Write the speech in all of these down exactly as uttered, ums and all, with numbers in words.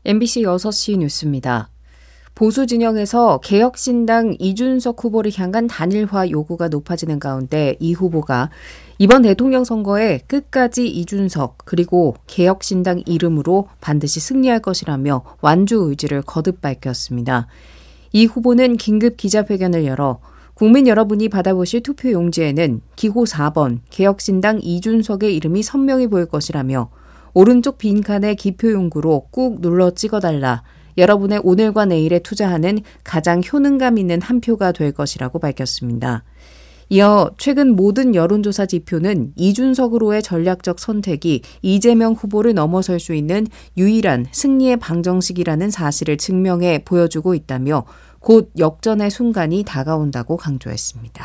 엠비씨 여섯 시 뉴스입니다. 보수 진영에서 개혁신당 이준석 후보를 향한 단일화 요구가 높아지는 가운데 이 후보가 이번 대통령 선거에 끝까지 이준석 그리고 개혁신당 이름으로 반드시 승리할 것이라며 완주 의지를 거듭 밝혔습니다. 이 후보는 긴급 기자회견을 열어 국민 여러분이 받아보실 투표 용지에는 기호 사 번 개혁신당 이준석의 이름이 선명히 보일 것이라며 오른쪽 빈칸에 기표 용구로 꾹 눌러 찍어달라. 여러분의 오늘과 내일에 투자하는 가장 효능감 있는 한 표가 될 것이라고 밝혔습니다. 이어 최근 모든 여론조사 지표는 이준석으로의 전략적 선택이 이재명 후보를 넘어설 수 있는 유일한 승리의 방정식이라는 사실을 증명해 보여주고 있다며 곧 역전의 순간이 다가온다고 강조했습니다.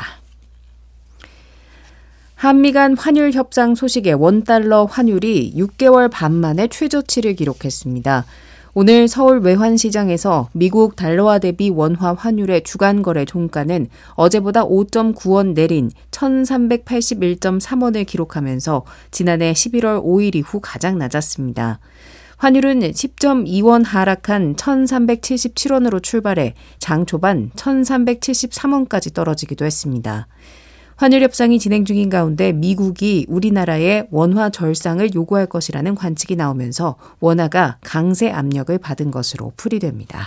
한미 간 환율 협상 소식에 원달러 환율이 육 개월 반 만에 최저치를 기록했습니다. 오늘 서울 외환시장에서 미국 달러화 대비 원화 환율의 주간 거래 종가는 어제보다 오 점 구 원 내린 천삼백팔십일 점 삼 원을 기록하면서 지난해 십일월 오일 이후 가장 낮았습니다. 환율은 십 점 이 원 하락한 천삼백칠십칠 원으로 출발해 장 초반 천삼백칠십삼 원까지 떨어지기도 했습니다. 환율 협상이 진행 중인 가운데 미국이 우리나라에 원화 절상을 요구할 것이라는 관측이 나오면서 원화가 강세 압력을 받은 것으로 풀이됩니다.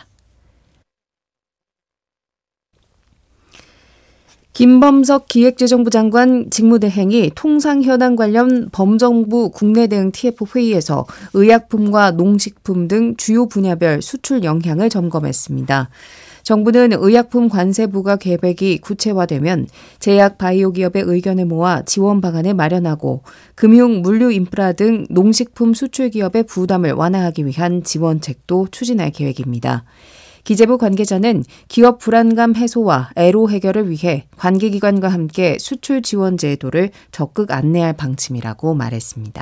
김범석 기획재정부 장관 직무대행이 통상현황 관련 범정부 국내 대응 티에프 회의에서 의약품과 농식품 등 주요 분야별 수출 영향을 점검했습니다. 정부는 의약품 관세 부과 계획이 구체화되면 제약 바이오 기업의 의견을 모아 지원 방안을 마련하고 금융, 물류 인프라 등 농식품 수출 기업의 부담을 완화하기 위한 지원책도 추진할 계획입니다. 기재부 관계자는 기업 불안감 해소와 애로 해결을 위해 관계기관과 함께 수출 지원 제도를 적극 안내할 방침이라고 말했습니다.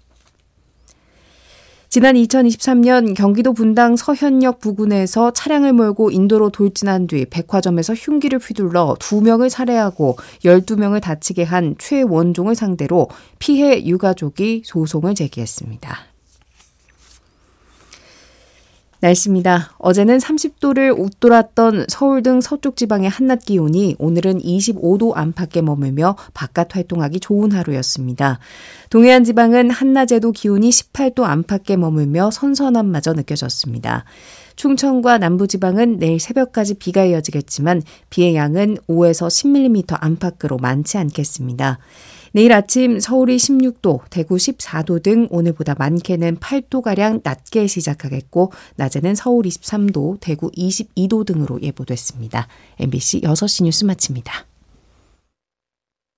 지난 이천이십삼 년 경기도 분당 서현역 부근에서 차량을 몰고 인도로 돌진한 뒤 백화점에서 흉기를 휘둘러 두 명을 살해하고 열두 명을 다치게 한 최원종을 상대로 피해 유가족이 소송을 제기했습니다. 날씨입니다. 어제는 삼십 도를 웃돌았던 서울 등 서쪽 지방의 한낮 기온이 오늘은 이십오 도 안팎에 머물며 바깥 활동하기 좋은 하루였습니다. 동해안 지방은 한낮에도 기온이 십팔 도 안팎에 머물며 선선함마저 느껴졌습니다. 충청과 남부지방은 내일 새벽까지 비가 이어지겠지만 비의 양은 오에서 십 밀리미터 안팎으로 많지 않겠습니다. 내일 아침 서울이 십육 도, 대구 십사 도 등 오늘보다 많게는 팔 도가량 낮게 시작하겠고 낮에는 서울 이십삼 도, 대구 이십이 도 등으로 예보됐습니다. 엠비씨 여섯 시 뉴스 마칩니다.